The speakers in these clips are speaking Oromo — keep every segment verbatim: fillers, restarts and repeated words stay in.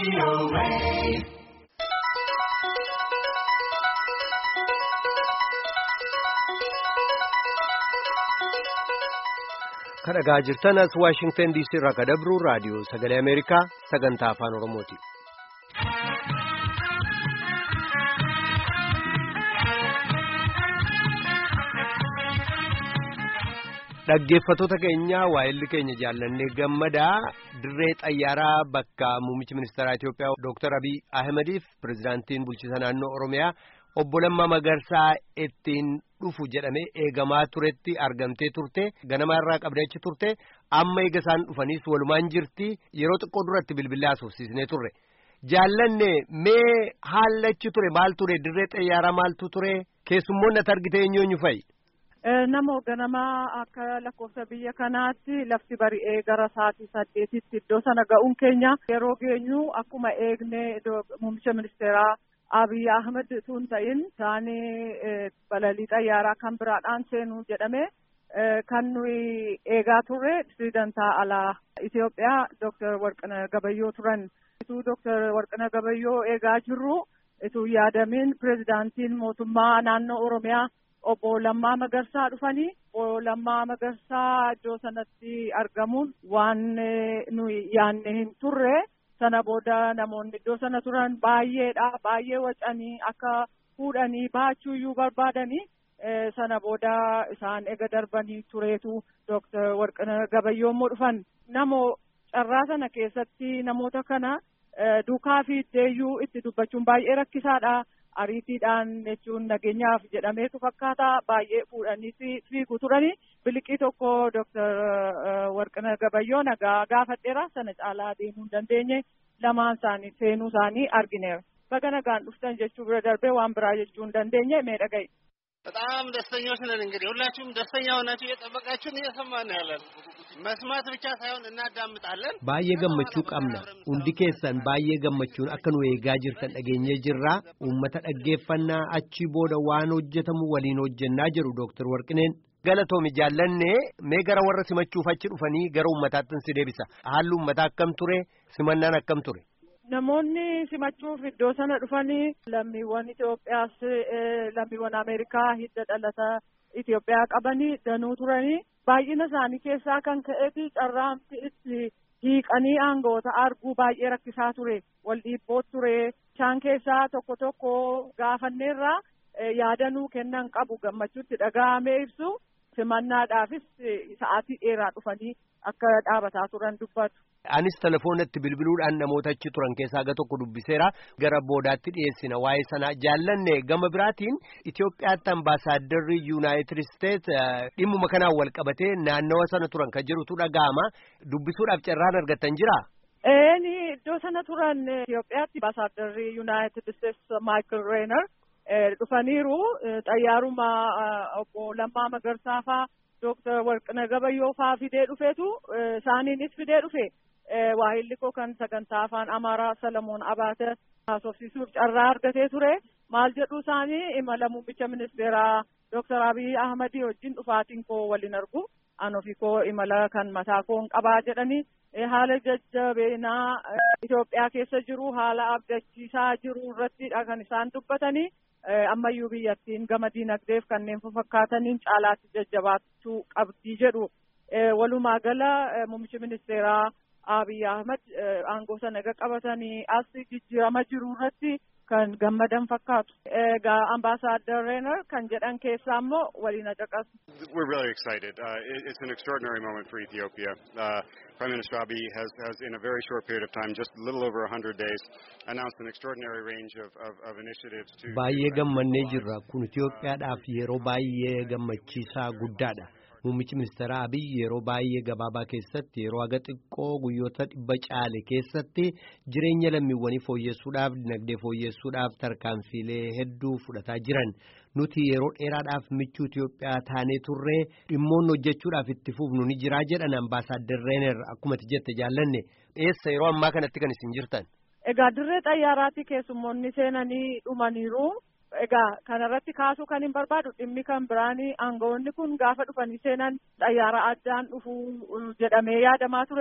Kan dhagaa jirtan as Washington D C irraa kan dabru raadiyoo sagalee Ameerikaa sagantaa afaan Oromooti. Dhaggeeffattoota keenya waa'illi keenya jaallannee gammadaa dirree xayyaaraa bakka muummichi ministeeraa Itoophiyaa Dooktar Abiy Ahmediif pirezidaantiin bulchiinsa naannoo Oromiyaa obbo Lammaa Magarsaa ittiin dhufu jedhamee eegamaa turetti argamtee turte ganama irraa qabdee achi turte amma eega isaan dhufaniis walumaan jirti yeroo xiqqoo duratti bilbilaa haasofsiisnee turre jaallanne mee haallachi ture maal ture dirree xayyaaraa maaltu ture keessummoonni ati argite eenyuunyu fa'i. Nama ganamaa akka lakkoofsa biyya kanaatti lafti bari'ee gara sa'aatii saddeetitti iddoo sana ga'uun keenya yeroo geenyu akkuma eegne muummicha ministeeraa Abiy Ahmed tun ta'in isaanii balalii xayyaaraa kan biraadhaan seenuu jedhame kan nuyi eegaa turre pirezidantaa alaa Itoophiyaa Dooktar Warqinaa Gabayyoo turan. Ituu Dooktar Warqinaa Gabayyoo eegaa jirru ituu yaadamin pirezidaantiin mootummaa naannoo Oromiyaa obbo Lammaa Magarsaa dhufanii obbo Lammaa Magarsaa iddoo sanatti argamuun waan nuyi yaanne hin turre. Sana booda namoonni iddoo sana turan baay'eedha baay'ee wacanii akka fuudhanii baachuuyyuu barbaadanii sana booda isaan ega darbanii tureetu Dooktar Warqinaa Gabayyoo immoo dhufan namoo carraa sana keessatti namoota kana duukaa fi deeyyuu itti dubbachuun baay'ee rakkisaadha ariitiidhaan jechuun nageenyaaf jedhameetu fakkaata baay'ee fuudhanii fiigu turanii biliqii tokko Dooktar Warqinaa Gabayyoo nagaa gaafadheera sana caalaa deemuu hin dandeenye lamaan isaanii seenuu isaanii argineera baga nagaan dhuftan jechuu bira darbee waan biraa jechuu hin dandeenye mee dhaga'i. በጣም ደስተኞች ነን እንግዲህ ሁላችሁም ደስተኛ ሆናችሁ እየጠበቃችሁን እየሰማን ነው ያለን መስማት ብቻ ሳይሆን እናዳምጣለን baay'ee gammachuu qabna hundi keessan baay'ee gammachuun akka nu eegaa jirtan dhageenyee jirra uummata dhaggeeffannaa achi booda waan hojjetamu waliin hojjennaa jiru Dooktar Warqineen galatoomi jaallanne mee gara warra simachuuf achi dhufanii gara uummataatti si deebisa haalli uummataa akkam ture simannaan akkam ture. Namoonni simachuuf iddoo sana dhufanii lammiiwwan Itoophiyaas lammiiwwan Ameerikaa hidda dhalata Itoophiyaa qabanii danuu turanii baay'ina isaanii keessaa kan ka'eeti carraamti itti hiiqanii aangoota arguu baay'ee rakkisaa ture wal dhiibboo ture isaan keessaa tokko tokko gaafanneerraa yaadanuu kennan qabu gammachuutti dhaga'amee ibsu simannaadhaafis sa'aatii dheeraa dhufanii akka dhaabataa turan dubbatu. Anis telefoonatti bilbiluudhaan namoota achi turan keessaa aga tokko dubbiseera gara boodaatti dhiyeessina waa'ee sanaa jaallanne gama biraatiin Itoophiyaatti ambaasaaddarri Yuunaayitid Isteet dhimmuma kanaan wal qabatee naannawa sana turan kan jirutu dhaga'ama dubbisuudhaaf carraan argattan jira. Eeni iddoo sana turan Itoophiyaatti ambaasaaddarri Yuunaayitid Isteet Maayikil Reenar dhufaniiru xayyaaruma obbo Lammaa Magarsaa faa Dooktar Warqinaa Gabayyoo faa fidee dhufeetu isaaniinis fidee dhufe. Waahilli koo kan sagantaa afaan Amaaraa Salamoon Abaate haasofsiisuuf carraa argatee ture maal jedhu isaanii imala muummicha ministeeraa Dooktar Abiy Ahmedii wajjin dhufaatiin koo waliin argu an ofii koo imala kan mataa koon qabaa jedhanii haala jajjabeenaa Itoophiyaa keessa jiru haala abdachiisaa jiru irrattidha kan isaan dubbatanii ammayyuu biyyattiin gama diinagdeef kanneen fakkaataniin caalaatti jajjabaachuu qabdii jedhu walumaa gala muummichi ministeeraa Abiy Ahmed aangoo sana eega qabatanii as jijjiirama jiru irratti kan gammadan fakkaatu. Egaa ambaasaadder Reenar kan jedhan keessaa immoo waliin caqasu. We're really excited. Uh, it, it's an extraordinary moment for Ethiopia. Uh, Prime Minister Abiy has, has, in a very short period of time, just a little over one hundred days, announced an extraordinary range of, of, of initiatives to... Baay'ee gammannee jirra. Kun Itoophiyaadhaaf yeroo baay'ee gammachiisaa guddaadha. Muummichi ministeeraa Abiy yeroo baay'ee gabaabaa keessatti yeroo aga xiqqoo guyyoota dhibba caale keessatti jireenya lammiiwwanii fooyyessuudhaaf dinagdee fooyyessuudhaaf tarkaanfiilee hedduu fudhataa jiran nuti yeroo dheeraadhaaf michuu Itoophiyaa taanee turree dhimmoonni hojjechuudhaaf itti fufnu ni jiraa jedhan ambaasaadder Reener akkuma jette jaallanne eessa yeroo ammaa kanatti kan isin jirtan. Egaa dirree xayyaaraatti keessummoonni seenanii dhumaniiru. Egaa kanarratti kaasuu kan hin barbaadu dhimmi kan biraanii aangawoonni kun gaafa dhufanii seenan xayyaara addaan dhufu jedhamee yaadamaa ture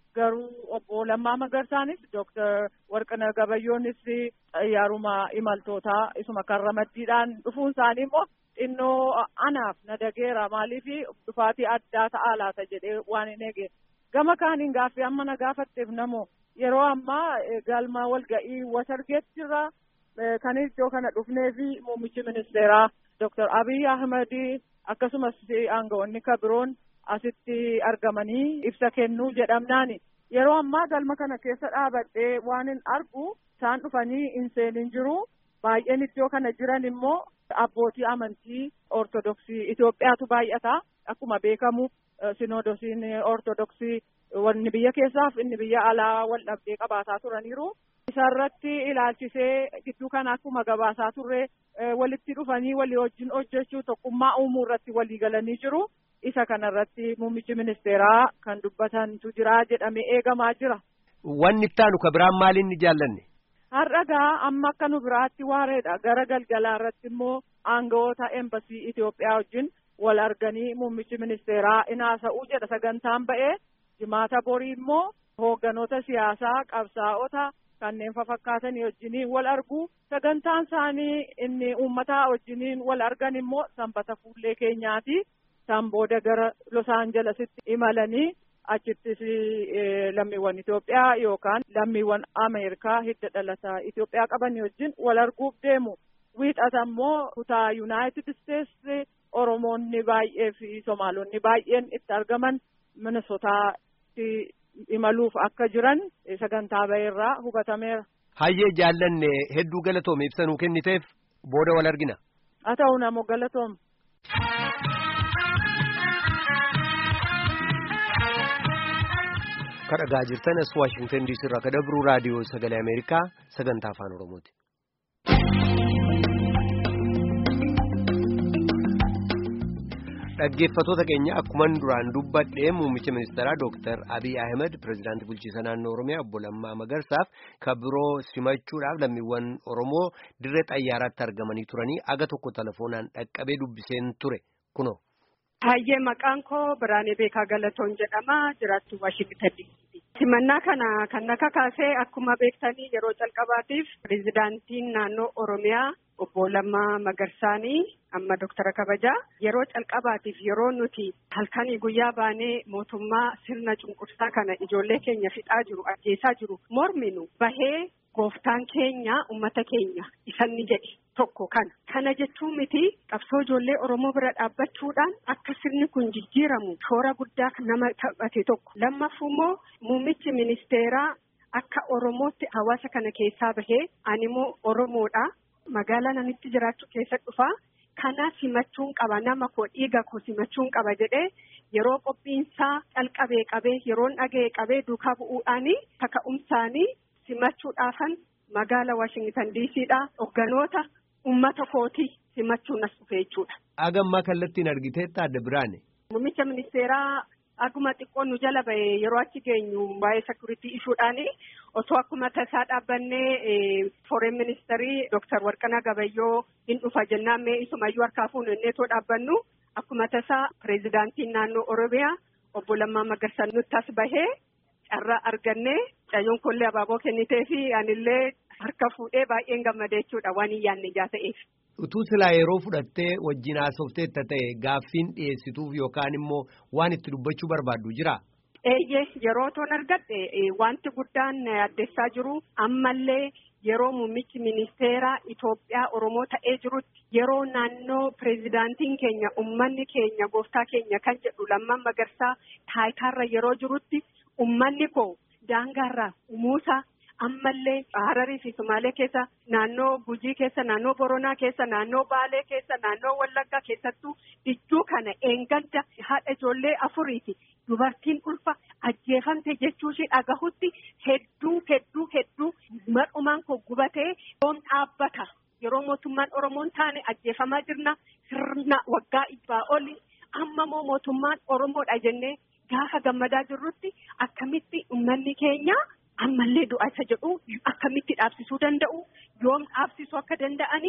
garuu obbo Lammaa Magarsaanis Dooktar Warqinaa Gabayyoonis xayyaaruma imaltootaa isuma kan ramaddiidhaan dhufuun isaanii immoo xinnoo anaaf na dageera maaliif dhufaatii addaa ta'aa laata jedhee waan hin eege gama kaaniin gaaffii amma na gaafatteef namoo yeroo ammaa galma walga'ii Wasargeetti jirra kan iddoo kana dhufnee fi muummichi ministeeraa Dooktar Abiy Ahmed akkasumas aangawoonni kabiroon asitti argamanii ibsa kennuu jedhamnaani yeroo ammaa galma kana keessa dhaabadhee waan hin argu isaan dhufanii hin seenin jiru baay'een iddoo kana jiran immoo abbootii amantii ortodoksii Itoophiyaatu baay'ata akkuma beekamu sinoodosiin ortodoksii wanni biyya keessaaf inni biyya alaa wal dhabdee qabaataa turaniiru isarratti ilaalchisee gidduu kana akkuma gabaasaa turre walitti dhufanii walii wajjin hojjechuu tokkummaa uumuu irratti walii galanii jiru isa kanarratti muummichi ministeeraa kan dubbatantu jira jedhamee eegamaa jira. Wanni ittaanu ka biraan maaliin ni jaallanne? Har'agaa amma akka nu biraatti waareedha gara galgalaa irratti immoo aangawoota embasii Itoophiyaa wajjin wal arganii muummichi ministeeraa inaasa'uu jedha sagantaan ba'ee jimaata borii immoo hoogganoota siyaasaa qabsaa'ota kanneen fafakkaatanii wajjiniin wal argu sagantaan isaanii inni uummataa wajjiniin wal argan immoo sanbata fuullee keenyaati san booda gara Los Aanjelesitti imalanii achittis lammiiwwan Itoophiyaa yookaan lammiiwwan Ameerikaa hidda dhalataa Itoophiyaa qaban wajjin wal arguuf deemu wiixata immoo kutaa Yuunaayitid Isteetsi Oromoonni baay'ee fi Somaalonni baay'een itti argaman Minisootaatti imaluuf akka jiran sagantaa ba'eerraa hubatameera. Hayyee jaallanne hedduu galatoome ibsa nuu kenniteef booda wal argina. Haa ta'u namoo galatoom. Kan dhagaa jirtan as Waashingtan diisii irraa kan dabru raadiyoo sagalee Ameerikaa sagantaa afaan Oromooti. Dhaggeeffattoota keenya akkuman duraan dubbadhee muummicha ministeeraa Dooktar Abiy Ahmed pirezidaantii bulchiinsa naannoo Oromiyaa obbo Lammaa Magarsaaf kan biroo simachuudhaaf lammiiwwan Oromoo dirree xayyaaraatti argamanii turanii aga tokko telefoonaan dhaqqabee dubbiseen ture kunoo. Hayyee maqaan koo Biraanee Beekaa Galatoon jedhama jiraattu Waashingtan diisii. Simannaa kana kan akka kaasee akkuma beektanii yeroo calqabaatiif pirezidaantiin naannoo Oromiyaa obbo Lammaa Magarsaanii amma Dooktara kabajaa yeroo calqabaatiif yeroo nuti halkanii guyyaa baanee mootummaa sirna cunqursaa kana ijoollee keenya fixaa jiru ajjeesaa jiru morminu bahee gooftaan keenya ummata keenya isanni jedhe tokko kana kana jechuun miti qabsoo ijoollee Oromoo bira dhaabbachuudhaan akka sirni kun jijjiiramu shoora guddaa nama taphate tokko lammaffuu immoo muummichi ministeeraa akka Oromootti hawaasa kana keessaa bahee ani immoo Oromoodha magaalaa namitti jiraachuu keessa dhufaa kana simachuun qaba nama koo dhiiga koo simachuun qaba jedhee yeroo qophiinsaa calqabee qabee yeroon dhaga'ee qabee duukaa bu'uudhaanii kaka'umsaanii simachuudhaafan magaala Waashingtan diisiidhaa hogganoota ummata kootii simachuun as dhufe jechuudha. Agammaa kallattiin argiteetta adda biraane. Muummicha ministeeraa aguma xiqqoon nu jala ba'e yeroo achi geenyu waa'ee sekuritii ishuudhaanii otoo akkuma tasaa dhaabbannee foreign ministeerii Dooktar Warqinaa Gabayyoo hin dhufa jennaan mee isumayyuu harkaa fuunu inneetoo dhaabbannu akkuma tasaa pirezidaantiin naannoo Oromiyaa obbo Lammaa Magarsaa nutti as bahee carraa argannee cayyoon kollee abaaboo kennitee fi anillee harka fuudhee baay'een gammadee jechuudha waan hin yaadne ijaa ta'eef. Utuu silaa yeroo fudhattee wajjin haasofteetta ta'e gaaffiin dhiyeessituuf yookaan immoo waan itti dubbachuu barbaaddu jira. Eeyyee yeroo toon argadhe wanti guddaan addeessaa jiru ammallee yeroo muummichi ministeeraa Itoophiyaa Oromoo ta'ee jirutti yeroo naannoo pirezidaantiin keenya ummanni keenya gooftaa keenya kan jedhu Lammaa Magarsaa taayitaarra yeroo jirutti ummanni koo daangaarraa umuusaa ammallee Hararii fi Sumaalee keessa naannoo Gujii keessa naannoo Boronaa keessa naannoo Baalee keessa naannoo Wallaggaa keessattuu iddoo kana eengadda haadha ijoollee afuriiti dubartiin ulfa ajjeefamte jechuu ishee dhagahutti hedduu hedduu hedduu madhumaan koo gubatee yoom dhaabbata yeroo mootummaan Oromoon taane ajjeefamaa jirna sirna waggaa ibbaa oli amma moo mootummaan Oromoodha jennee gaafa gammadaa jirrutti akkamitti uummanni keenya ammallee du'a isa jedhu akkamitti dhaabsisuu danda'u yoom dhaabsisuu akka danda'anii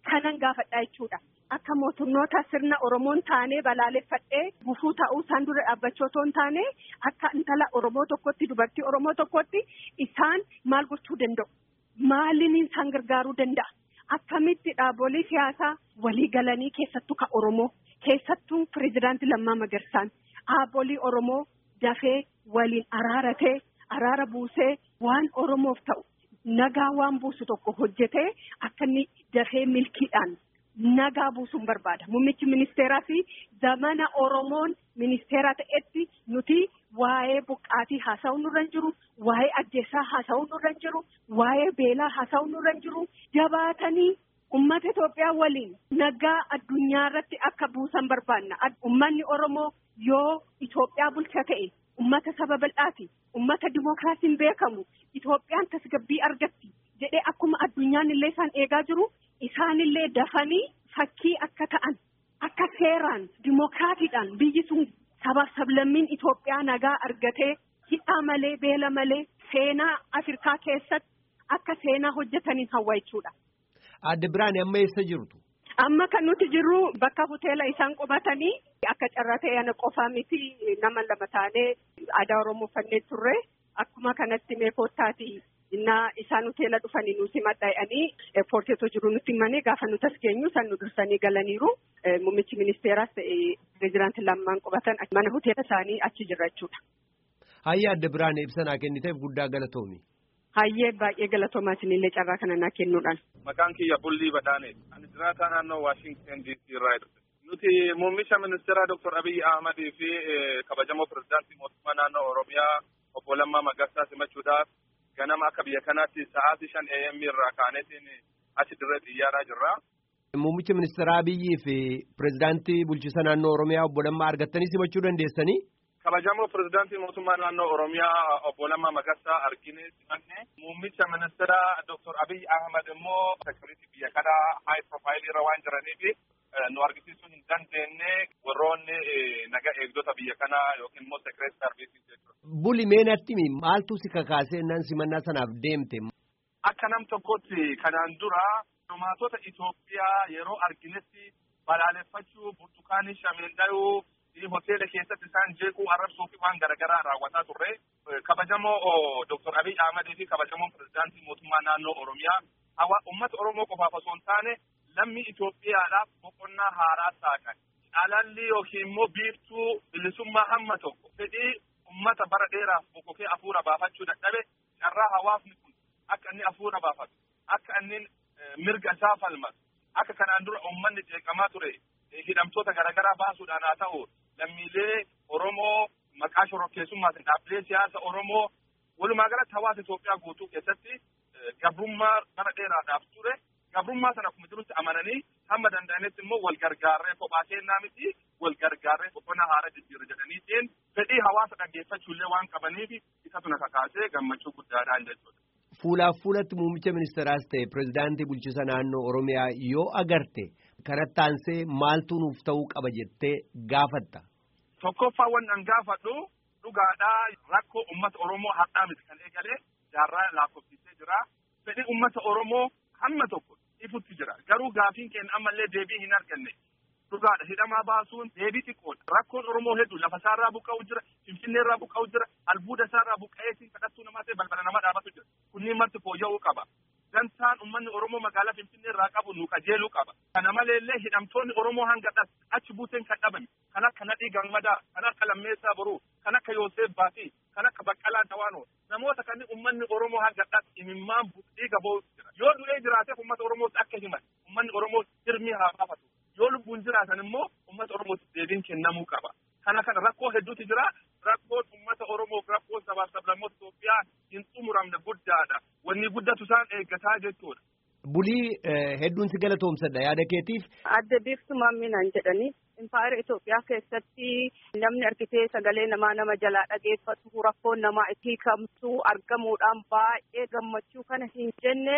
kanan gaafadhaa jechuudha. Akka mootummoota sirna Oromoon taanee balaaleffadhee gufuu ta'uu isaan dura dhaabbachuu otoo hin taane akka intala Oromoo tokkotti dubartii Oromoo tokkotti isaan maal gochuu danda'u? Maaliin isaan gargaaruu danda'a? Akkamitti dhaabbolee siyaasaa walii galanii keessattuu ka Oromoo keessattuu pireezidaantii Lammaa Magarsaan dhaabbolee Oromoo dafee waliin araaratee araara buusee waan Oromoof ta'u nagaa waan buusu tokko hojjetee akka inni dafee milkiidhaan nagaa buusuun barbaada. Muummichi ministeeraa fi zamana Oromoon ministeera ta'etti nuti waa'ee buqqaatii haasa'uu nurra hin jiru, waa'ee ajjeesaa haasa'uu nurra hin jiru, waa'ee beelaa haasa'uu nurra hin jiru. Jabaatanii ummata Itoophiyaa waliin nagaa addunyaa irratti akka buusan barbaanna. Ummanni Oromoo yoo Itoophiyaa bulcha ta'e ummata saba bal'aati, ummata dimookiraasiin beekamu, Itoophiyaan tasgabbii argatti jedhee akkuma addunyaan illee isaan eegaa jiru. Isaanillee dafanii fakkii akka ta'an akka seeraan dimookiraatiidhaan biyyi sun sabaaf sablammiin Itoophiyaa nagaa argatee hidhaa malee beela malee seenaa Afrikaa keessatti akka seenaa hojjetaniin hawwa jechuudha. Adde Biraane amma eessa jirtu? Amma kan nuti jirru bakka hoteela isaan qubatanii akka carratee ana qofaa miti nama lama taanee aadaa Oromoo fannee turre akkuma kanatti meekootaati. Innaa isaan hoteela dhufanii nuti maddaa'anii eerpoortiitu jiru nuti himanii gaafa nuti as geenyu san nu dursanii galaniiru. Muummichi ministeeraas pireezidaantii Lammaan qubatan mana hoteela isaanii achi jira jechuudha. Hayyee Adde Biraane ibsanaa kenniteef guddaa galatoomi. Hayyee baay'ee galatoomaa isinillee carraa kana naa kennuudhaan. Maqaan kiyya Bullii Badhaane. Ani jiraataa naannoo Waashingten D C irraa dhufe. Nuti muummicha ministeeraa Doktor Abiy Ahmadii fi kabajamoo pireezidaantii mootummaa naannoo Oromiyaa obbo Lammaa Magarsaa simachuudhaaf ganama akka biyya kanaatti sa'aatii shan A M irraa kaanetiin achi dirree xiyyaaraa jirra. Muummicha ministeeraa Abiyyii fi pireezidaantii bulchiinsa naannoo Oromiyaa obbo Lammaa argattanii simachuu dandeessanii? Kabajamoo pireezidaantii mootummaa naannoo Oromiyaa obbo Lammaa Magarsaa arginee simanne. Muummicha ministeeraa Doktor Abiy Ahmad immoo sekuriitii biyya kanaa haay profaayilii irra waan jiraniif nu argisiisuu hin dandeenye warroonni naga eegdota biyya kanaa yookiin immoo sekireet sarviisii jechuudha. Buli meenatti maaltu si kakaasee naan simannaa sanaaf deemte? Akka nam tokkotti kanaan dura dhummaatota Itoophiyaa yeroo arginetti balaaleffachuu burtukaanii shameendayuu hoteela keessatti isaan jeequu arrabsuu fi waan garaagaraa raawwataa turre. Kabajamoo Doktor Abiy Ahmadii fi kabajamoo pireezidaantii mootummaa naannoo Oromiyaa hawa uummata Oromoo qofaaf osoo hin taane lammii Itoophiyaadhaaf boqonnaa haaraa saaqan. Alalli yookiin immoo biiftuu bilisummaa hamma tokko fedhii ummata bara dheeraaf boqokee afuura baafachuu dadhabe carraa hawaasni kun akka inni afuura baafatu akka inni mirga isaa falmatu akka kanaan dura uummanni jeeqamaa ture hidhamtoota garaagaraa baasuudhaan haa ta'u lammiilee Oromoo maqaa shororkeessummaatiin dhaabbilee siyaasa Oromoo walumaa galatti hawaasa Itoophiyaa guutuu keessatti gabrummaa bara dheeraadhaaf ture gabrummaa sana akkuma jirutti amananii hamma danda'anitti immoo wal gargaarree kophaa kennaa miti wal gargaarree boqonnaa haaraa jijjiirra jedhaniitiin fedhii hawaasa dhaggeeffachuullee waan qabaniif isatu na kakaasee gammachuu guddaadhaan jechuudha. Fuulaaf fuulatti muummicha ministeeraas ta'e pireezidaantii bulchiinsa naannoo Oromiyaa yoo agarte kanatti aansee maaltu nuuf ta'uu qaba jettee gaafatta? Tokkoffaa waan gaafadhu dhugaadhaa rakkoo uummata Oromoo har'aa miti kan eegalee jaarraa lakkoofsisee jira. Fedhii uummata Oromoo hamma tokko ifutti jira. Garuu gaafiin keenya ammallee deebii hin arganne. Dhugaadha hidhamaa baasuun deebii xiqqoodha. Rakkoon Oromoo hedduu lafa isaarraa buqqa'u jira, Finfinnee irraa buqqa'u jira, albuuda isaarraa buqqa'eetiin kadhattuu namaa ta'e balbala nama dhaabatu jira. Kunniin marti fooyya'uu qaba. Gantaan uummanni Oromoo magaalaa Finfinnee irraa qabu nu qajeeluu qaba. Kana maleellee hidhamtoonni Oromoo hanga achi buuteen kan dhabame kan akka Nadhii Gammadaa, kan akka Lammeessaa Boruu, kan akka Yoosef Baatii, kan akka Baqqalaa Dawaanoo namoota kanneen uummanni Oromoo hanga imimmaan dhiiga ba'u jira. Yoo du'ee jiraateef uummata Oromootti akka himan uummanni Oromoo hirmii haa baafatu. Yoo lubbuun jiraatan immoo uummata Oromootti deebiin kennamuu qaba. Kana kana rakkoo hedduutu jira. Rakkoon uummata Oromoof rakkoo sabaaf sablammoota Itoophiyaa hin xumuramne guddaadha. Wanni guddatu isaan eeggataa jechuudha. Bulii hedduun si galatoomsadha yaada keetiif. Adda biiftuu maamminaan jedhanii impaayera Itoophiyaa keessatti namni argitee sagalee namaa nama jalaa dhageeffatu rakkoon namaa itti hiikamtu argamuudhaan baay'ee gammachuu kana hin jenne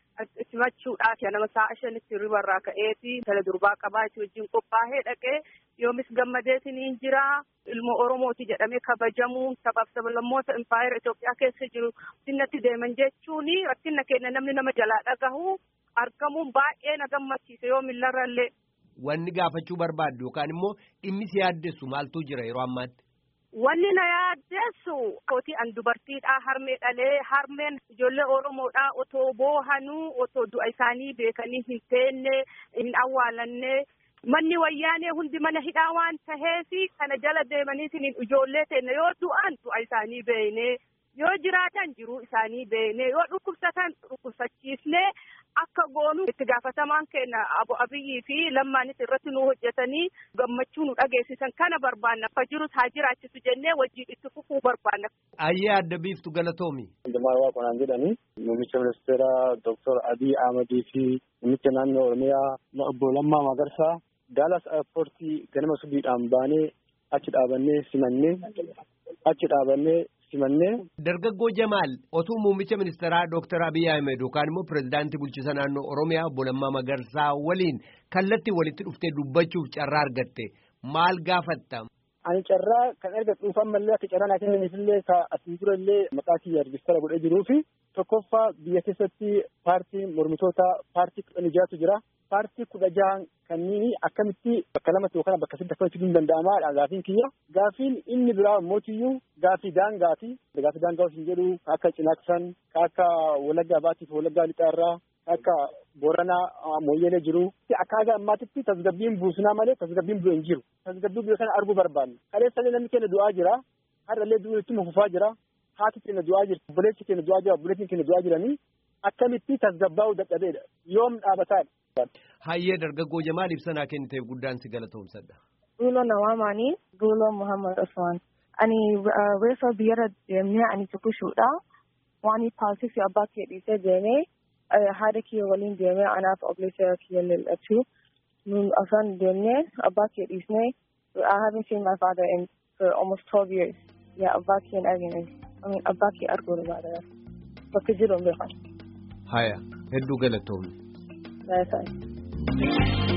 simachuudhaaf nama sa'a shanitti ribarraa ka'eeti tala durbaa qabaa itti wajjin qophaa'ee dhaqee yoomis gammadeetiin jira ilma Oromooti jedhamee kabajamu sabaaf sablammoota impaayera Itoophiyaa keessa jiru sinnatti deeman jechuun rakkina keenya namni nama jalaa dhagahu argamuun baay'ee na gammachiise yoo millarrallee. Wanni gaafachuu barbaaddu yookaan immoo dhimmi si yaaddessu maaltu jira yeroo ammaatti? Wanni na yaaddeessu kooti an dubartiidhaa harmee dhalee harmeen ijoollee Oromoodhaa otoo boohanuu otoo du'a isaanii beekanii hin teenne hin awwaalanne manni wayyaanee hundi mana hidhaa waan taheefi kana jala deemaniitiin ijoollee teenne yoo du'an du'a isaanii beekne yoo jiraatan jiruu isaanii beekne yoo dhukkubsatan dhukkubsachiisne akka goonu itti gaafatamaan keenya Abo Abiyyii fi lammaanis irratti nu hojjetanii gammachuu nu dhageessisan kana barbaanna akka jirus haa jiraachisu jennee wajjin itti fufuu barbaanna. Ayyee adda biiftu galatoomi. Jamaal waa qonaan jedhanii muummicha ministeera Doktor Abiy Ahmedii fi muummicha naannoo Oromiyaa obbo Lammaa Magarsaa Dallas airportii ganama subiidhaan baanee achi dhaabannee simannee achi dhaabannee simannee. Dargaggoo Jamaal otuu muummicha ministeeraa Doktor Abiy Ahmed yookaan immoo pirezidaantii bulchiisa naannoo Oromiyaa obbo Lammaa Magarsaa waliin kallattii walitti dhuftee dubbachuuf carraa argatte maal gaafatta? Ani carraa kan argadhu dhuunfaan mallee akka carraa naa kennaniifillee ka asiin durallee maqaa kiyya rejistara godhee jiruu fi tokkoffaa biyya keessatti paartiin mormitoota paartii kudhan jaatu jira. Paartii kudha jahan kanneen akkamitti bakka lamatti yookaan bakka saddeet akkamitti hin danda'amaa gaafiin kiyya. Gaafiin inni biraa mootiyyuu gaafii daangaati. Gaafii daangaa osoo hin jedhu akka Cinaaqsan, akka Walaggaa Baatiif Walaggaa Lixaarraa, akka Booranaa Mooyyeelee jiru. Akkaataa ammaatitti tasgabbiin buusinaa malee tasgabbiin bu'e hin jiru. Tasgabbii biyya kana arguu barbaanna. Kaleessallee namni keenya du'aa jira. Har'allee du'u itti fufaa jira. Haati keenya du'aa jirti. Obboleessi keenya du'aa jira. Obboleessi keenya du'aa jiranii akkamitti tasgabbaa'uu dadhabeedha. Yoom dhaabataadha. Hayyee dargaggoo Jamaal ibsanaa kenniteef guddaan si galatoomsadha. Duuloo Nawaamaanii Duuloo Muhammad Usman. Ani reefa biyyarra deemnee ani tuqushuudha. Waan paasii fi abbaa kee dhiisee deemee haadha kiyya waliin deemee anaaf obboleessa kiyya lallachuu. Nun afaan deemnee abbaa kee dhiisnee I haven't seen my father in for almost twelve years. Yeah, abbaa kiyya hin argine. I mean abbaa kiyya arguu barbaada. Bakka jiru hin beekan. Haya hedduu galatoomne. That's right.